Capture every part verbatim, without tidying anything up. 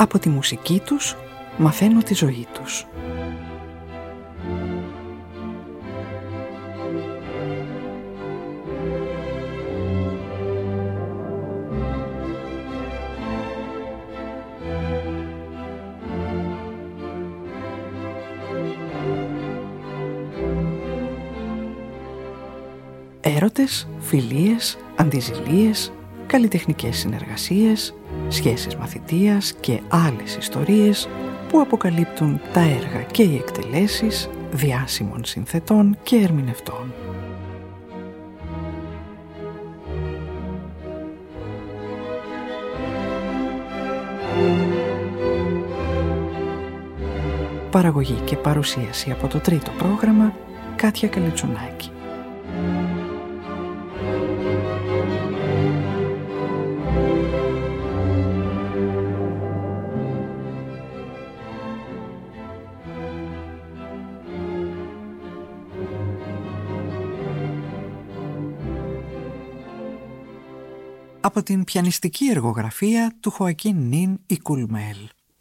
Από τη μουσική τους μαθαίνω τη ζωή τους. Έρωτες, φιλίες, αντιζηλίες, καλλιτεχνικές συνεργασίες, σχέσεις μαθητείας και άλλες ιστορίες που αποκαλύπτουν τα έργα και οι εκτελέσεις διάσημων συνθετών και ερμηνευτών. Παραγωγή και παρουσίαση από το τρίτο πρόγραμμα, Κάτια Καλιτσουνάκη. Από την πιανιστική εργογραφία του Χοακίν Νίν η Κουλμέλ.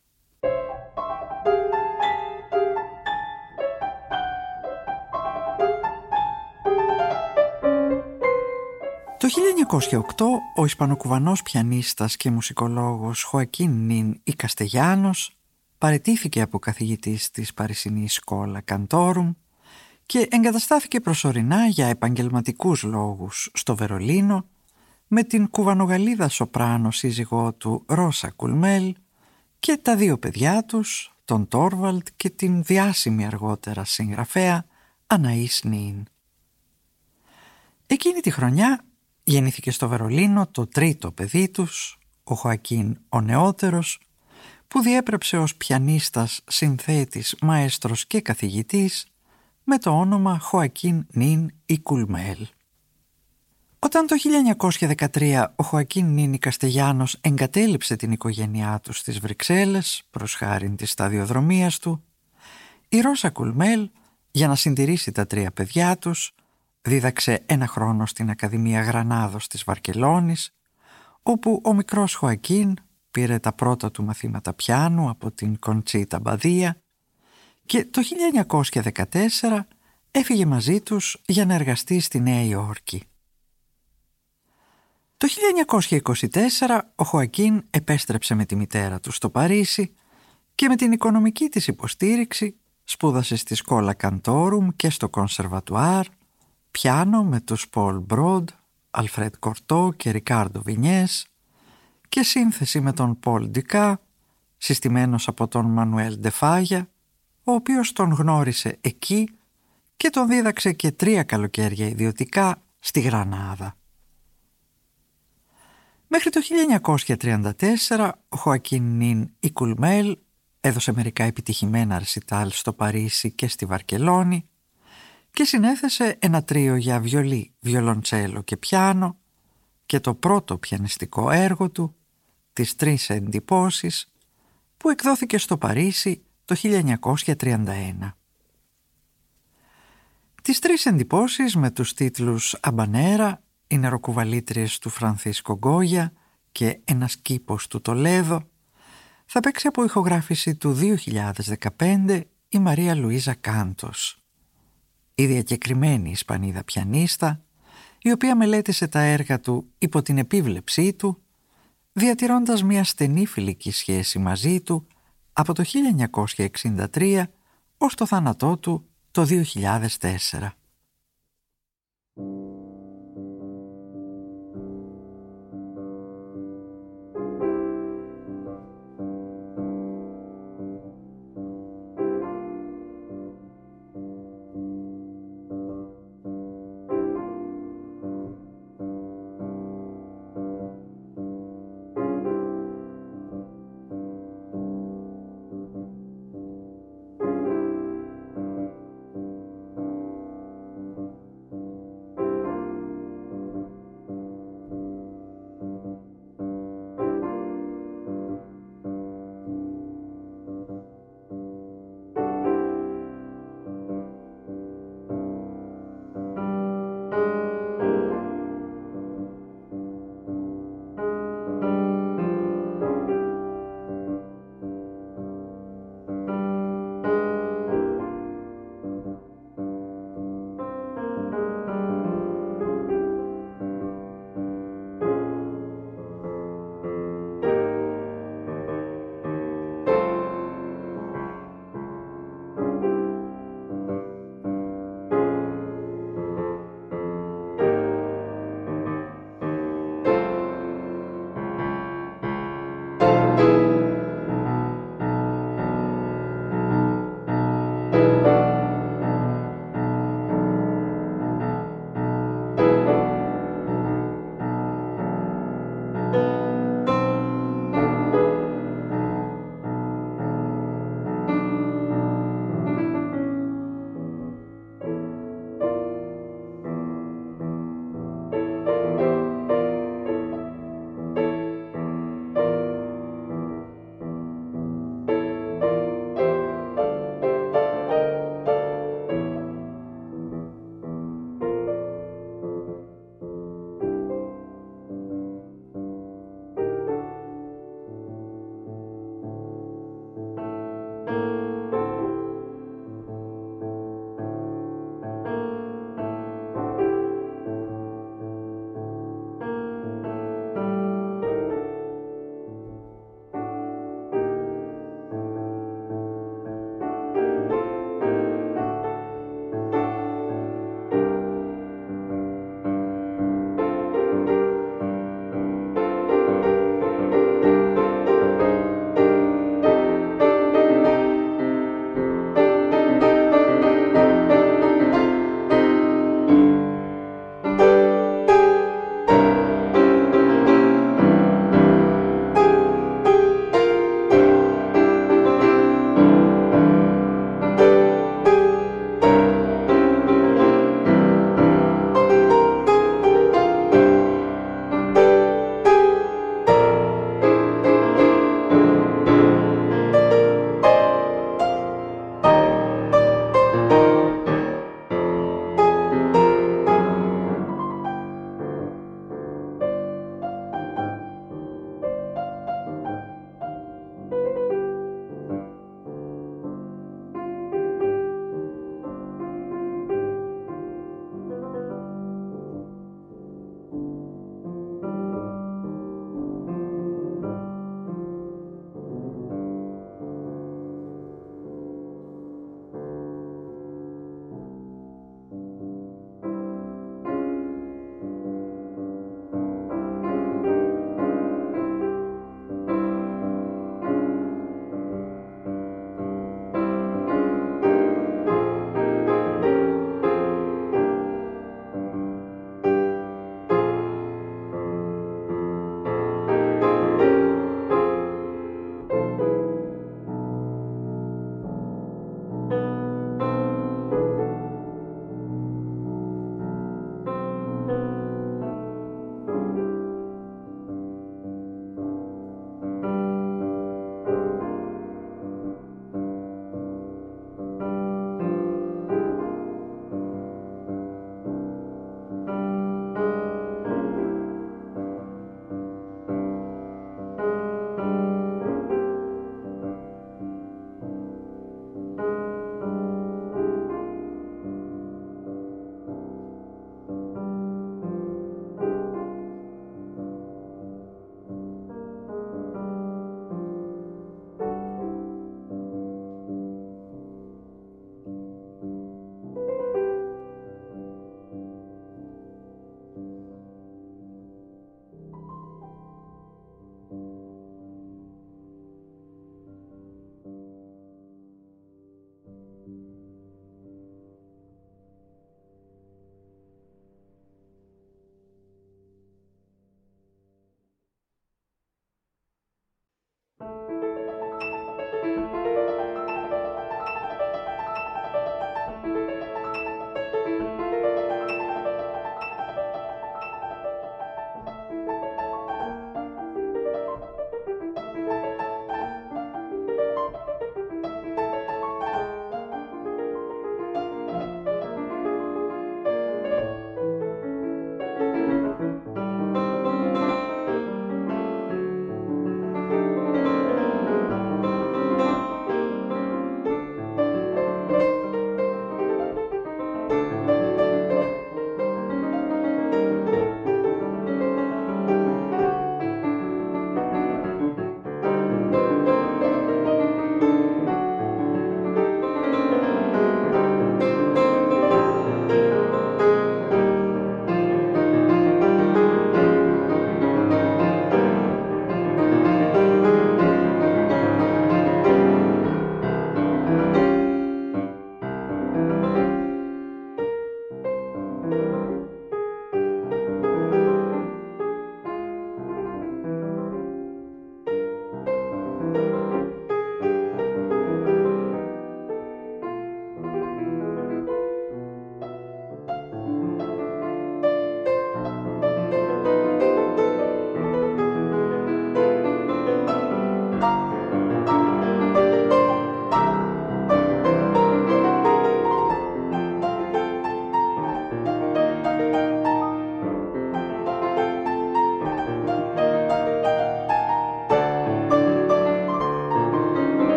Το χίλια εννιακόσια οκτώ ο Ισπανοκουβανός πιανίστας και μουσικολόγος Χοακίν Νίν η Καστεγιάνος παραιτήθηκε από καθηγητής της Παρισινής Σκόλα Καντόρουμ και εγκαταστάθηκε προσωρινά για επαγγελματικούς λόγους στο Βερολίνο με την κουβανογαλίδα σοπράνο σύζυγό του Ρώσα Κουλμέλ και τα δύο παιδιά τους, τον Τόρβαλτ και την διάσημη αργότερα συγγραφέα Αναΐς Νίν. Εκείνη τη χρονιά γεννήθηκε στο Βερολίνο το τρίτο παιδί τους, ο Χοακίν ο νεότερος, που διέπρεψε ως πιανίστας, συνθέτης, μαέστρος και καθηγητής με το όνομα Χοακίν Νίν η Κουλμέλ. Όταν το χίλια εννιακόσια δεκατρία ο Χοακίν Νίν η Καστεγιάνος εγκατέλειψε την οικογένειά του στις Βρυξέλλες προς χάριν της σταδιοδρομίας του, η Ρώσα Κουλμέλ, για να συντηρήσει τα τρία παιδιά τους, δίδαξε ένα χρόνο στην Ακαδημία Γρανάδος της Βαρκελώνης, όπου ο μικρός Χοακίν πήρε τα πρώτα του μαθήματα πιάνου από την Κοντσίτα Μπαδία και το χίλια εννιακόσια δεκατέσσερα έφυγε μαζί τους για να εργαστεί στη Νέα Υόρκη. Το χίλια εννιακόσια είκοσι τέσσερα ο Χοακίν επέστρεψε με τη μητέρα του στο Παρίσι και με την οικονομική της υποστήριξη σπούδασε στη Σκόλα Καντόρουμ και στο Κονσερβατουάρ, πιάνο με τους Πολ Μπρόντ, Αλφρέντ Κορτό και Ρικάρντο Βινιές και σύνθεση με τον Πολ Ντικά, συστημένος από τον Μανουέλ Ντεφάγια, ο οποίος τον γνώρισε εκεί και τον δίδαξε και τρία καλοκαίρια ιδιωτικά στη Γρανάδα. Μέχρι το χίλια εννιακόσια τριάντα τέσσερα ο Χοακίν Νίν η Κουλμέλ έδωσε μερικά επιτυχημένα ρεσιτάλ στο Παρίσι και στη Βαρκελώνη και συνέθεσε ένα τρίο για βιολί, βιολοντσέλο και πιάνο και το πρώτο πιανιστικό έργο του, τις τρεις εντυπώσεις, που εκδόθηκε στο Παρίσι το χίλια εννιακόσια τριάντα ένα. Τις τρεις εντυπώσεις με τους τίτλους «Αμπανέρα», «Οι νεροκουβαλήτριες του Φρανθίσκο Γκόγια» και «Ένας κήπος του Τολέδο» θα παίξει από ηχογράφηση του δύο χιλιάδες δεκαπέντε η Μαρία Λουίζα Κάντος, η διακεκριμένη Ισπανίδα πιανίστα, η οποία μελέτησε τα έργα του υπό την επίβλεψή του, διατηρώντας μια στενή φιλική σχέση μαζί του από το χίλια εννιακόσια εξήντα τρία ως το θάνατό του το δύο χιλιάδες τέσσερα.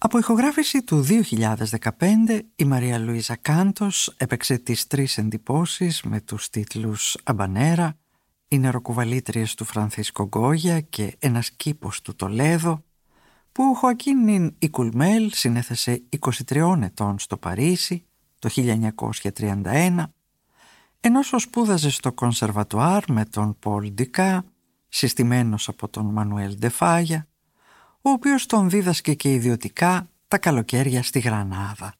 Από ηχογράφηση του δύο χιλιάδες δεκαπέντε, η Μαρία Λουίζα Κάντος έπαιξε τις τρεις εντυπώσεις με τους τίτλους «Αμπανέρα», «Οι νεροκουβαλήτριες του Φρανθίσκο Γκόγια» και «Ένας κήπος του Τολέδο», που ο Χοακίν Ικουλμέλ συνέθεσε είκοσι τριών ετών στο Παρίσι το χίλια εννιακόσια τριάντα ένα, ενώ σπούδαζε στο Κονσερβατουάρ με τον Πολ Ντικά, συστημένος από τον Μανουέλ Ντεφάγια, ο οποίος τον δίδασκε και ιδιωτικά τα καλοκαίρια στη Γρανάδα.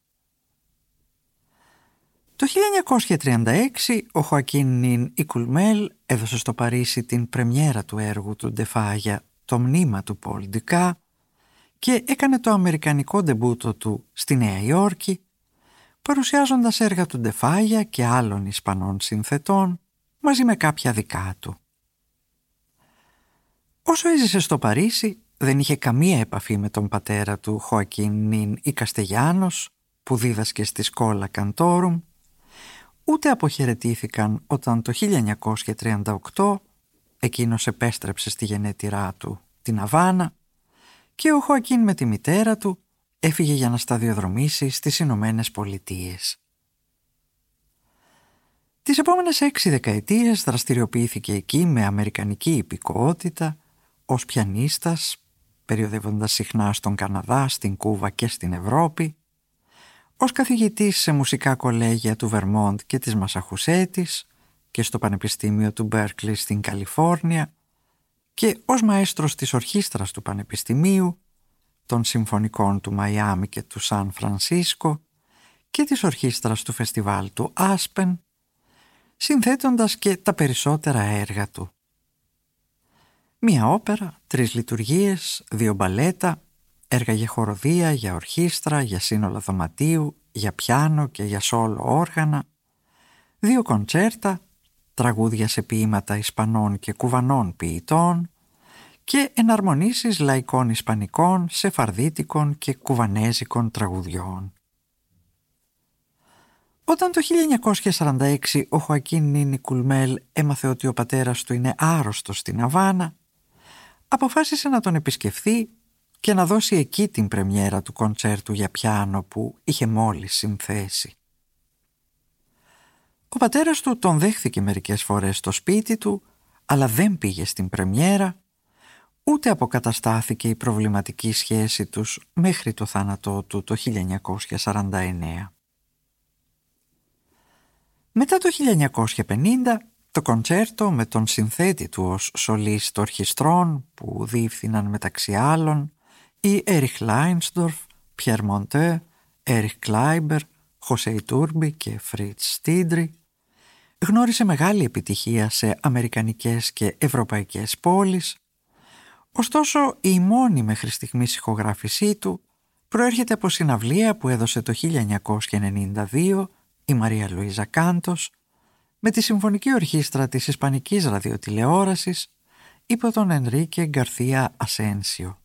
Το χίλια εννιακόσια τριάντα έξι ο Χοακίν Ικουλμέλ έδωσε στο Παρίσι την πρεμιέρα του έργου του Ντεφάγια, το μνήμα του Πολ Ντικά, και έκανε το αμερικανικό ντεμπούτο του στη Νέα Υόρκη, παρουσιάζοντας έργα του Ντεφάγια και άλλων Ισπανών συνθετών, μαζί με κάποια δικά του. Όσο έζησε στο Παρίσι, δεν είχε καμία επαφή με τον πατέρα του Χοακίν Νιν Καστεγιάνος, που δίδασκε στη Σκόλα Καντόρουμ, ούτε αποχαιρετήθηκαν όταν το χίλια εννιακόσια τριάντα οκτώ εκείνος επέστρεψε στη γενέτειρά του, την Αβάνα, και ο Χοακίν με τη μητέρα του έφυγε για να σταδιοδρομήσει στις Ηνωμένες Πολιτείες. Τις επόμενες έξι δεκαετίες δραστηριοποιήθηκε εκεί με αμερικανική υπηκοότητα ως πιανίστας, περιοδεύοντας συχνά στον Καναδά, στην Κούβα και στην Ευρώπη, ως καθηγητής σε μουσικά κολέγια του Βερμόντ και της Μασαχουσέτης και στο Πανεπιστήμιο του Μπέρκλι στην Καλιφόρνια, και ως μαέστρος της ορχήστρας του Πανεπιστημίου, των Συμφωνικών του Μαϊάμι και του Σαν Φρανσίσκο και της ορχήστρας του φεστιβάλ του Άσπεν, συνθέτοντας και τα περισσότερα έργα του. Μία όπερα, τρεις λειτουργίες, δύο μπαλέτα, έργα για χοροδία, για ορχήστρα, για σύνολα δωματίου, για πιάνο και για σόλο όργανα, δύο κοντσέρτα, τραγούδια σε ποίηματα Ισπανών και Κουβανών ποιητών και εναρμονίσεις λαϊκών Ισπανικών, σεφαρδίτικων και κουβανέζικων τραγουδιών. Όταν το χίλια εννιακόσια σαράντα έξι ο Χοακίν Ικουλμέλ έμαθε ότι ο πατέρας του είναι άρρωστος στην Αβάνα, αποφάσισε να τον επισκεφθεί και να δώσει εκεί την πρεμιέρα του κοντσέρτου για πιάνο που είχε μόλις συνθέσει. Ο πατέρας του τον δέχθηκε μερικές φορές στο σπίτι του, αλλά δεν πήγε στην πρεμιέρα, ούτε αποκαταστάθηκε η προβληματική σχέση τους μέχρι το θάνατό του το χίλια εννιακόσια σαράντα εννέα. Μετά το χίλια εννιακόσια πενήντα, το κοντσέρτο με τον συνθέτη του ως σολίστ ορχιστρών που διεύθυναν μεταξύ άλλων οι Έριχ Λάινσντορφ, Πιέρ Μοντέ, Έριχ Κλάιμπερ, Χωσέ Ιτούρμπι και Φρίτς Στίντρι, γνώρισε μεγάλη επιτυχία σε αμερικανικές και ευρωπαϊκές πόλεις, ωστόσο η μόνη μέχρι στιγμής ηχογράφησή του προέρχεται από συναυλία που έδωσε το χίλια εννιακόσια ενενήντα δύο η Μαρία Λουίζα Κάντος με τη Συμφωνική Ορχήστρα της Ισπανικής Ραδιοτηλεόρασης υπό τον Ενρίκε Γκαρθία Ασένσιο.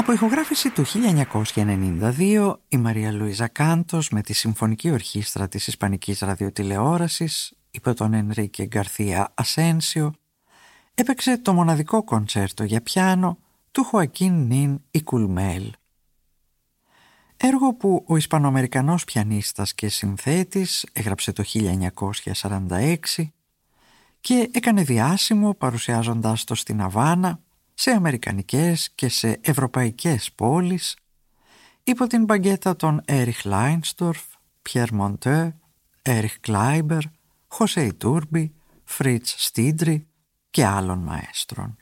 Από ηχογράφηση του χίλια εννιακόσια ενενήντα δύο, η Μαρία Λουίζα Κάντος με τη Συμφωνική Ορχήστρα της Ισπανικής Ραδιοτηλεόρασης υπό τον Ενρίκε Γκαρθία Ασένσιο έπαιξε το μοναδικό κοντσέρτο για πιάνο του Χοακίν Νίν Ικουλμέλ. Έργο που ο Ισπανοαμερικανός πιανίστας και συνθέτης έγραψε το χίλια εννιακόσια σαράντα έξι και έκανε διάσημο παρουσιάζοντάς το στην Αβάνα, σε αμερικανικές και σε ευρωπαϊκές πόλεις υπό την μπαγκέτα των Έριχ Λάινστορφ, Πιέρ Μοντέ, Έριχ Κλάιμπερ, Χωσέ Ιτούρμπι, Φρίτς Στίντρι και άλλων μαέστρων.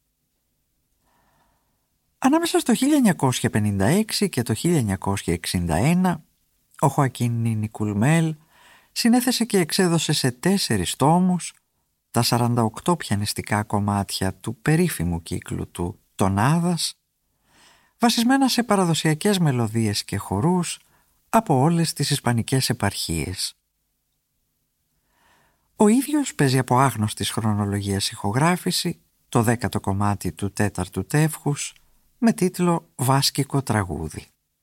Ανάμεσα στο χίλια εννιακόσια πενήντα έξι και το χίλια εννιακόσια εξήντα ένα, ο Χοακίν Νίν Ικουλμέλ συνέθεσε και εξέδωσε σε τέσσερις τόμους τα σαράντα οκτώ πιανιστικά κομμάτια του περίφημου κύκλου του «Τονάδας», βασισμένα σε παραδοσιακές μελωδίες και χορούς από όλες τις ισπανικές επαρχίες. Ο ίδιος παίζει από άγνωστης χρονολογίας ηχογράφηση το δέκατο κομμάτι του τέταρτου τεύχους με τίτλο «Βάσκικο τραγούδι».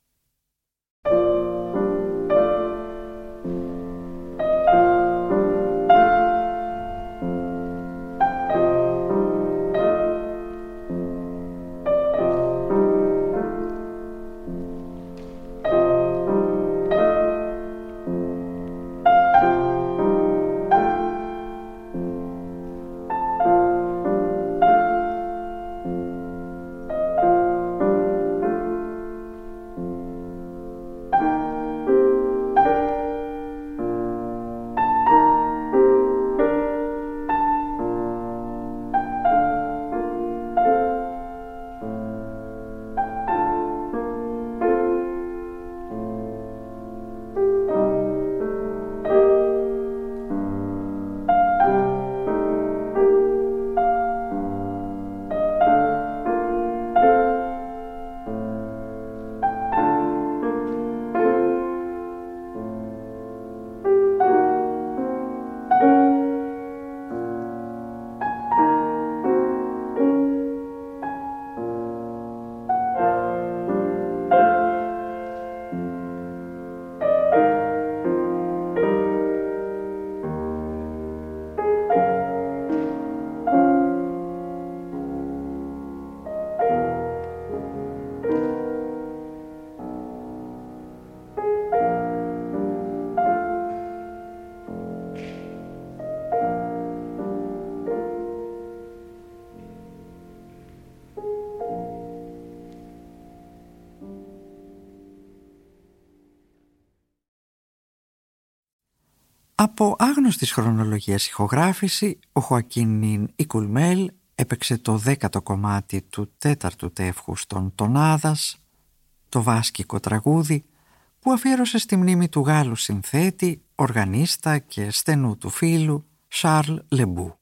Από άγνωστης χρονολογίας ηχογράφηση, ο Χοακίν Νίν Ικουλμέλ έπαιξε το δέκατο κομμάτι του τέταρτου τεύχους των «Τονάδας», το βάσκικο τραγούδι, που αφιέρωσε στη μνήμη του Γάλλου συνθέτη, οργανίστα και στενού του φίλου Σαρλ Λεμπού.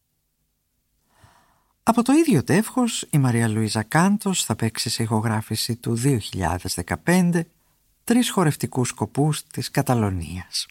Από το ίδιο τεύχος, η Μαρία Λουίζα Κάντος θα παίξει σε ηχογράφηση του δύο χιλιάδες δεκαπέντε τρεις χορευτικούς σκοπούς της Καταλωνίας.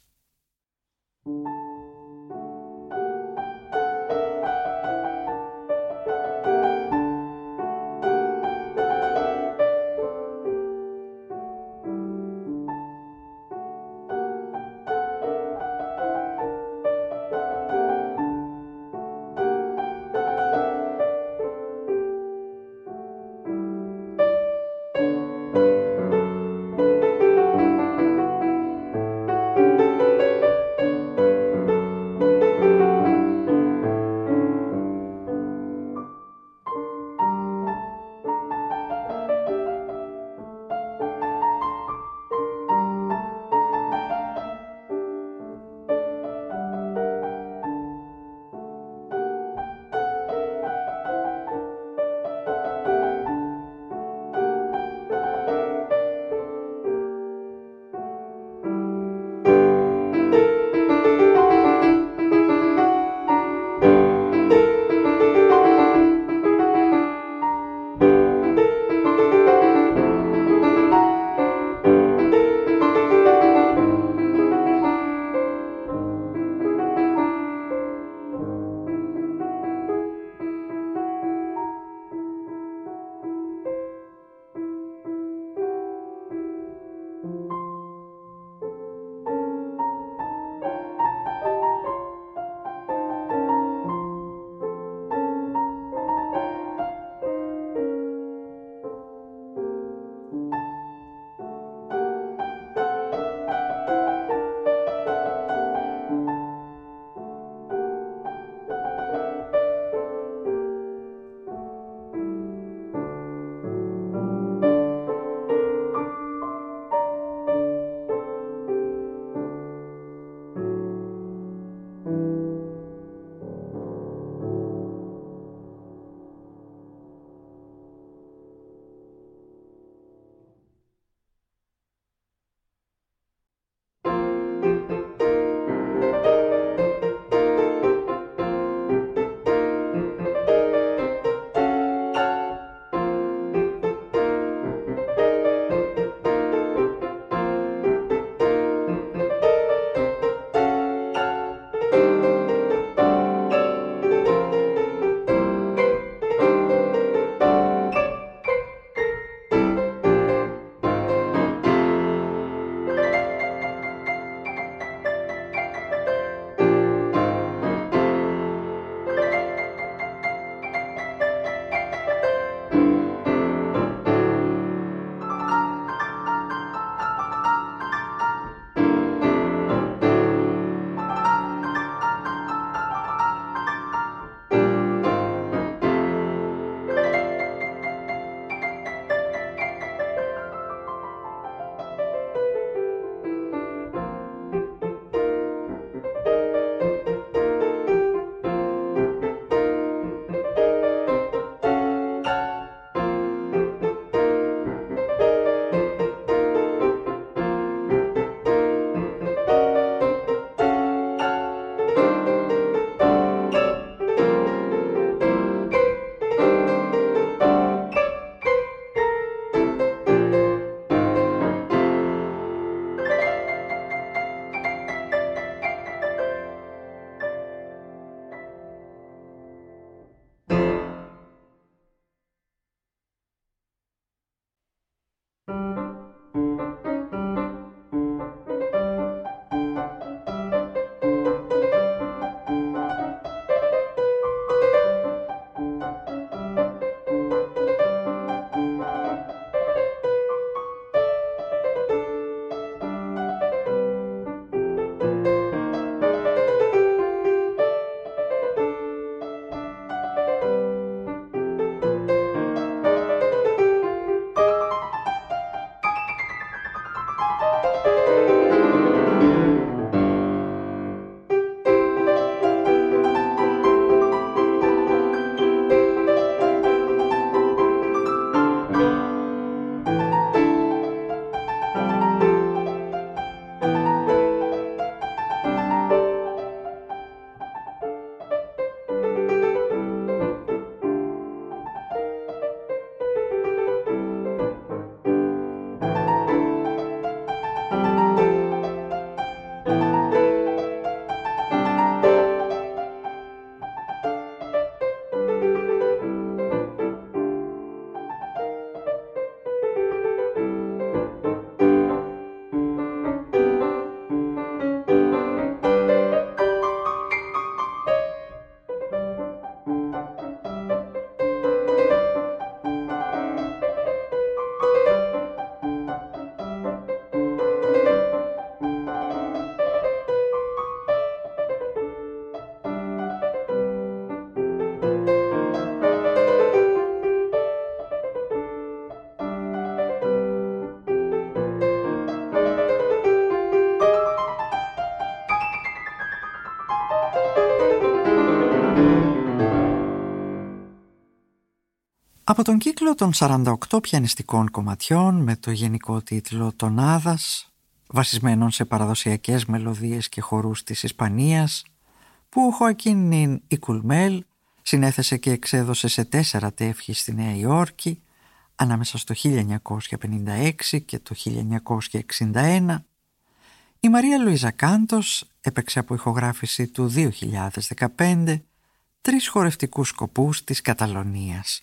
Από τον κύκλο των σαράντα οκτώ πιανιστικών κομματιών με το γενικό τίτλο «Τονάδας», βασισμένων σε παραδοσιακές μελωδίες και χορούς της Ισπανίας, που ο Χοακίν Νιν Ικουλμέλ συνέθεσε και εξέδωσε σε τέσσερα τεύχη στη Νέα Υόρκη ανάμεσα στο χίλια εννιακόσια πενήντα έξι και το χίλια εννιακόσια εξήντα ένα, η Μαρία Λουίζα Κάντος έπαιξε από ηχογράφηση του δύο χιλιάδες δεκαπέντε τρεις χορευτικούς σκοπούς της Καταλωνίας.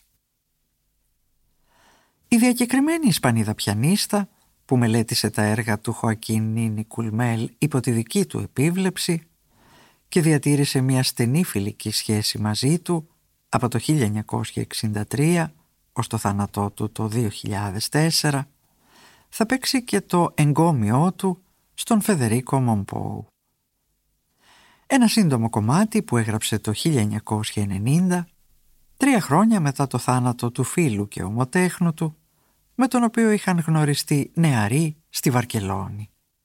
Η διακεκριμένη Ισπανίδα πιανίστα, που μελέτησε τα έργα του Χοακίν Νιν Ικουλμέλ υπό τη δική του επίβλεψη και διατήρησε μια στενή φιλική σχέση μαζί του από το χίλια εννιακόσια εξήντα τρία ως το θάνατό του το δύο χιλιάδες τέσσερα, θα παίξει και το εγκόμιό του στον Φεδερίκο Μομπόου. Ένα σύντομο κομμάτι που έγραψε το χίλια εννιακόσια ενενήντα, τρία χρόνια μετά το θάνατο του φίλου και ομοτέχνου του, με τον οποίο είχαν γνωριστεί νεαροί στη Βαρκελόνη.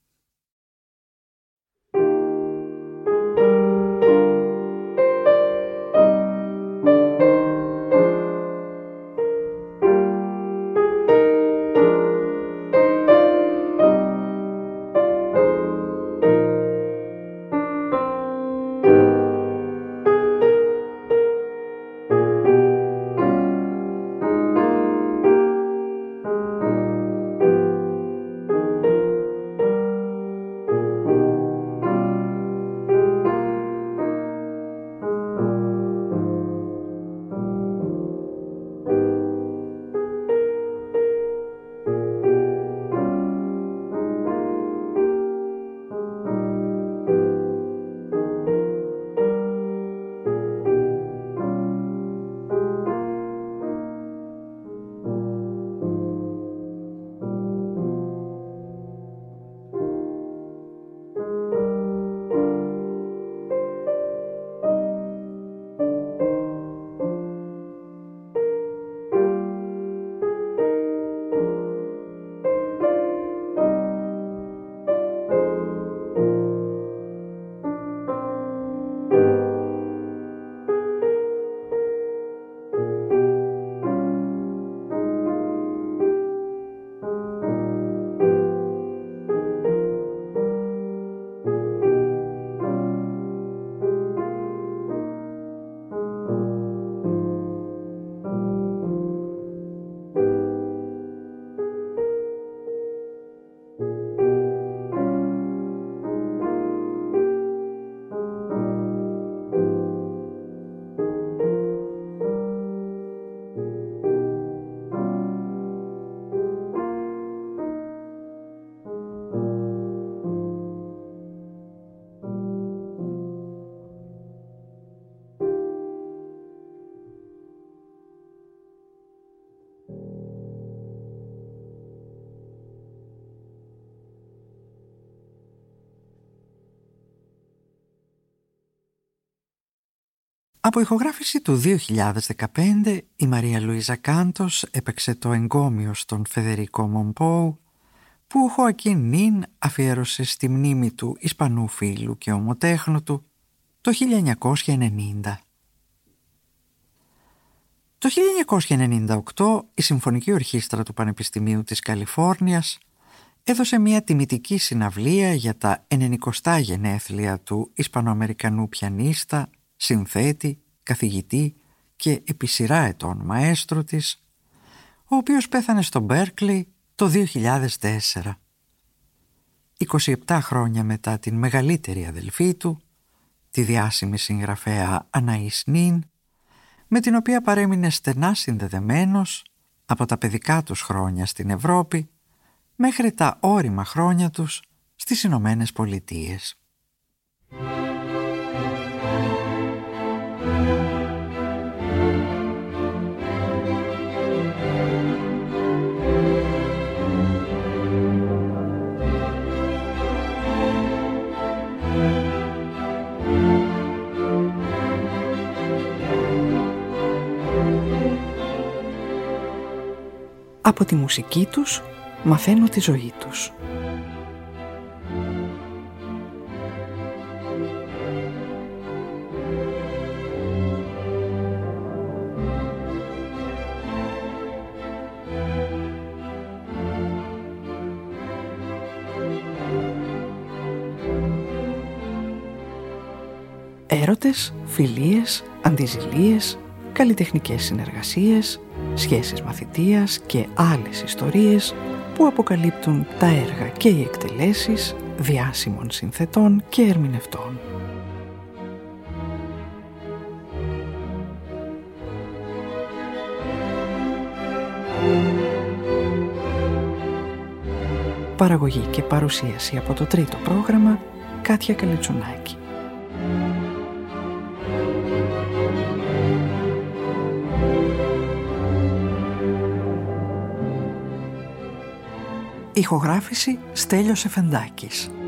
Από ηχογράφηση του δύο χιλιάδες δεκαπέντε, η Μαρία Λουίζα Κάντος έπαιξε το εγκόμιο στον Φεδερίκο Μομπόου, που ο Χοακίν Νιν αφιέρωσε στη μνήμη του Ισπανού φίλου και ομοτέχνου του το χίλια εννιακόσια ενενήντα. Το χίλια εννιακόσια ενενήντα οκτώ η Συμφωνική Ορχήστρα του Πανεπιστημίου της Καλιφόρνιας έδωσε μια τιμητική συναυλία για τα ενενηκοστά γενέθλια του Ισπανοαμερικανού πιανίστα, συνθέτη, καθηγητή και επί σειρά ετών μαέστρο της, ο οποίος πέθανε στο Μπέρκλι το δύο χιλιάδες τέσσερα. είκοσι επτά χρόνια μετά την μεγαλύτερη αδελφή του, τη διάσημη συγγραφέα Αναΐς Νιν, με την οποία παρέμεινε στενά συνδεδεμένος από τα παιδικά τους χρόνια στην Ευρώπη μέχρι τα όρημα χρόνια τους στις Ηνωμένες Πολιτείες. Από τη μουσική τους μαθαίνω τη ζωή τους. Έρωτες, φιλίες, αντιζηλίες, καλλιτεχνικές συνεργασίες, σχέσεις μαθητείας και άλλες ιστορίες που αποκαλύπτουν τα έργα και οι εκτελέσεις διάσημων συνθετών και ερμηνευτών. Παραγωγή και παρουσίαση από το τρίτο πρόγραμμα, Κάτια Καλιτσουνάκη. Ηχογράφηση Στέλιος Εφεντάκης.